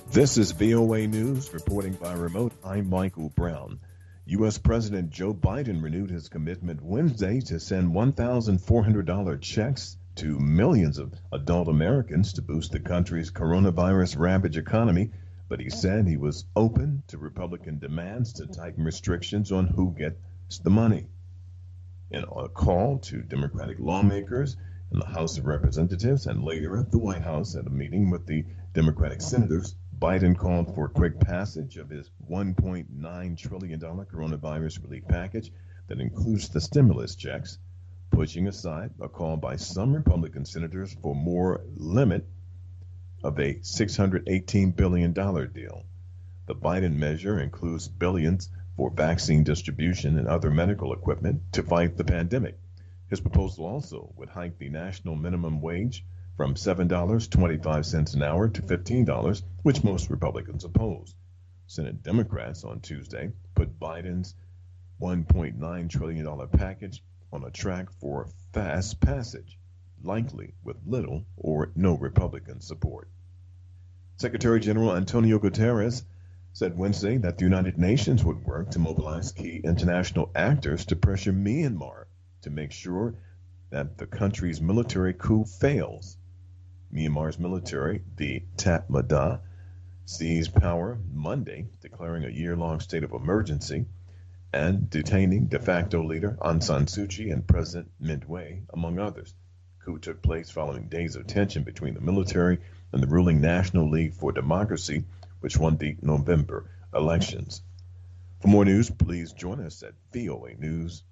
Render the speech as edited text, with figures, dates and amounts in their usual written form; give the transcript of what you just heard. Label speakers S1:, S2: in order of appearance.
S1: This is VOA News, reporting by remote. I'm Michael Brown. U.S. President Joe Biden renewed his commitment Wednesday to send $1,400 checks to millions of adult Americans to boost the country's coronavirus-ravaged economy, but he said he was open to Republican demands to tighten restrictions on who gets the money. In a call to Democratic lawmakers in the House of Representatives and later at the White House at a meeting with the Democratic senators, Biden called for quick passage of his $1.9 trillion coronavirus relief package that includes the stimulus checks, pushing aside a call by some Republican senators for more limit of a $618 billion deal. The Biden measure includes billions for vaccine distribution and other medical equipment to fight the pandemic. His proposal also would hike the national minimum wage from $7.25 an hour to $15, which most Republicans oppose. Senate Democrats on Tuesday put Biden's $1.9 trillion package on a track for fast passage, likely with little or no Republican support. Secretary General Antonio Guterres said Wednesday that the United Nations would work to mobilize key international actors to pressure Myanmar to make sure that the country's military coup fails. Myanmar's military, the Tatmadaw, seized power Monday, declaring a year-long state of emergency and detaining de facto leader Aung San Suu Kyi and President Min Aung, among others. Coup took place following days of tension between the military and the ruling National League for Democracy, which won the November elections. For more news, please join us at voanews.com.